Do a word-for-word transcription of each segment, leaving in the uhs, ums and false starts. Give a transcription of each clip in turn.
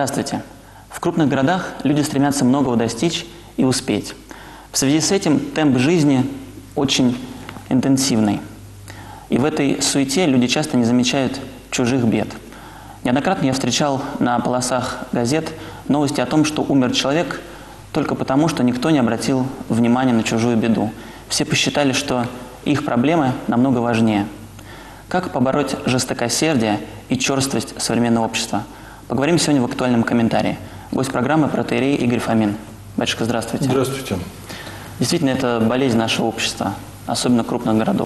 Здравствуйте. В крупных городах люди стремятся многого достичь и успеть. В связи с этим темп жизни очень интенсивный. И в этой суете люди часто не замечают чужих бед. Неоднократно я встречал на полосах газет новости о том, что умер человек только потому, что никто не обратил внимания на чужую беду. Все посчитали, что их проблемы намного важнее. Как побороть жестокосердие и черствость современного общества? Поговорим сегодня в актуальном комментарии. Гость программы протоиерей Игорь Фомин. Батюшка, здравствуйте. Здравствуйте. Действительно, это болезнь нашего общества, особенно крупных городов.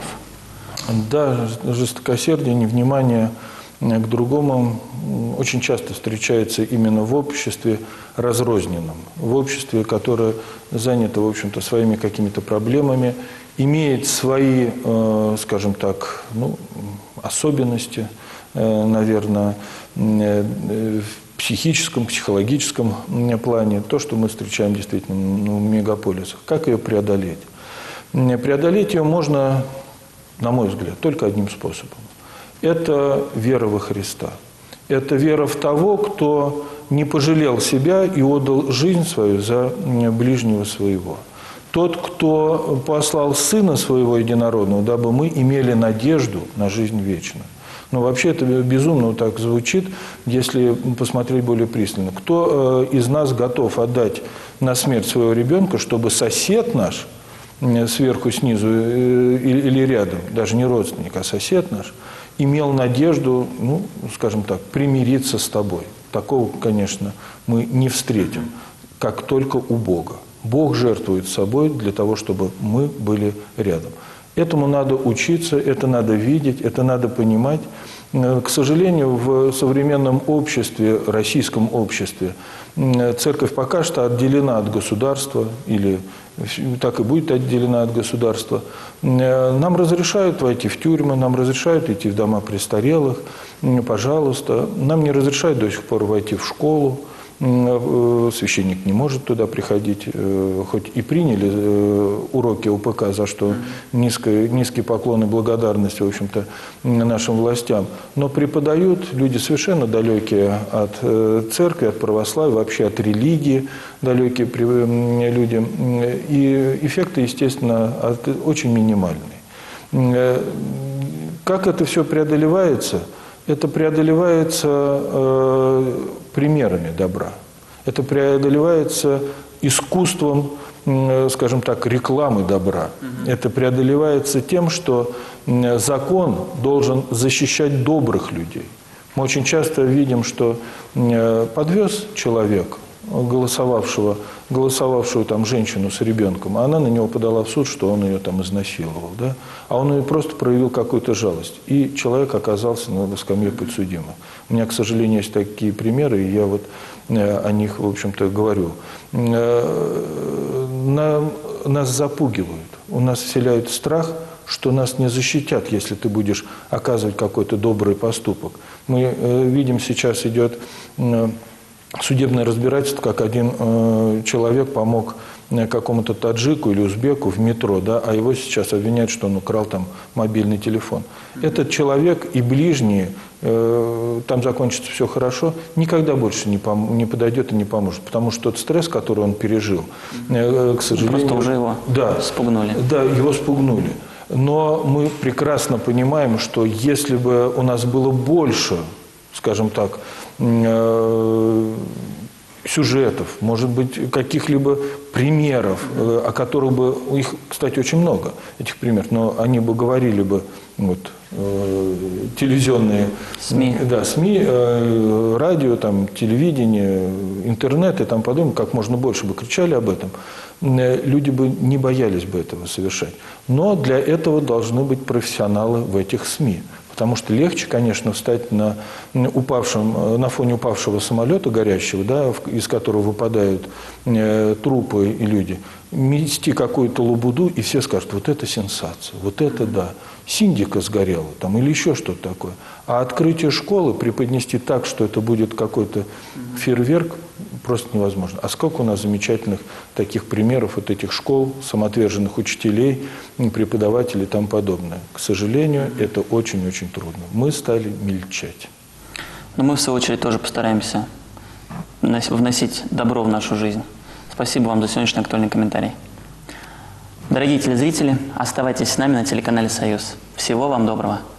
Да, жестокосердие, невнимание к другому очень часто встречается именно в обществе разрозненном, в обществе, которое занято, в общем-то, своими какими-то проблемами, имеет свои, э, скажем так, ну, особенности, э, наверное, э, в психическом, психологическом плане, то, что мы встречаем действительно в мегаполисах. Как ее преодолеть? Преодолеть ее можно, на мой взгляд, только одним способом. Это вера во Христа. Это вера в того, кто не пожалел себя и отдал жизнь свою за ближнего своего. Тот, кто послал Сына Своего Единородного, дабы мы имели надежду на жизнь вечную. Но вообще это безумно вот так звучит, если посмотреть более пристально. Кто э, из нас готов отдать на смерть своего ребенка, чтобы сосед наш, э, сверху, снизу э, или, или рядом, даже не родственник, а сосед наш, имел надежду, ну, скажем так, примириться с тобой? Такого, конечно, мы не встретим, как только у Бога. Бог жертвует собой для того, чтобы мы были рядом. Этому надо учиться, это надо видеть, это надо понимать. К сожалению, в современном обществе, российском обществе, церковь пока что отделена от государства, или так и будет отделена от государства. Нам разрешают войти в тюрьмы, нам разрешают идти в дома престарелых, пожалуйста. Нам не разрешают до сих пор войти в школу. Священник не может туда приходить, хоть и приняли уроки УПК, за что низкий, низкий поклон и благодарность, в общем-то, нашим властям. Но преподают люди совершенно далекие от церкви, от православия, вообще от религии, далекие люди. И эффекты, естественно, очень минимальные. Как это все преодолевается? Это преодолевается э, примерами добра. Это преодолевается искусством, э, скажем так, рекламы добра. Mm-hmm. Это преодолевается тем, что э, закон должен защищать добрых людей. Мы очень часто видим, что э, подвез человек, голосовавшего, голосовавшую там женщину с ребенком, а она на него подала в суд, что он ее там изнасиловал, да? А он ее просто проявил какую-то жалость. И человек оказался на скамье подсудимых. У меня, к сожалению, есть такие примеры, и я вот э, о них, в общем-то, говорю. Э, на, нас запугивают, у нас вселяют страх, что нас не защитят, если ты будешь оказывать какой-то добрый поступок. Мы э, видим, сейчас идет... Э, судебное разбирательство, как один э, человек помог э, какому-то таджику или узбеку в метро, да, а его сейчас обвиняют, что он украл там мобильный телефон. Этот человек и ближние, э, там закончится все хорошо, никогда больше не, пом- не подойдет и не поможет, потому что тот стресс, который он пережил, э, к сожалению... Просто уже его да, спугнули. Да, его спугнули. Но мы прекрасно понимаем, что если бы у нас было больше, скажем так, сюжетов, может быть, каких-либо примеров, о которых бы, их, кстати, очень много, этих примеров, но они бы говорили бы, вот, телевизионные СМИ, да, СМИ, радио, там, телевидение, интернет и там подобное, как можно больше бы кричали об этом, люди бы не боялись бы этого совершать. Но для этого должны быть профессионалы в этих СМИ. Потому что легче, конечно, встать на, упавшем, на фоне упавшего самолета горящего, да, из которого выпадают э, трупы и люди, мести какую-то лабуду, и все скажут, вот это сенсация, вот это да, синдика сгорела там, или еще что-то такое. А открытие школы преподнести так, что это будет какой-то фейерверк, просто невозможно. А сколько у нас замечательных таких примеров вот этих школ, самоотверженных учителей, преподавателей и тому подобное. К сожалению, это очень-очень трудно. Мы стали мельчать. Но мы, в свою очередь, тоже постараемся вносить добро в нашу жизнь. Спасибо вам за сегодняшний актуальный комментарий. Дорогие телезрители, оставайтесь с нами на телеканале «Союз». Всего вам доброго.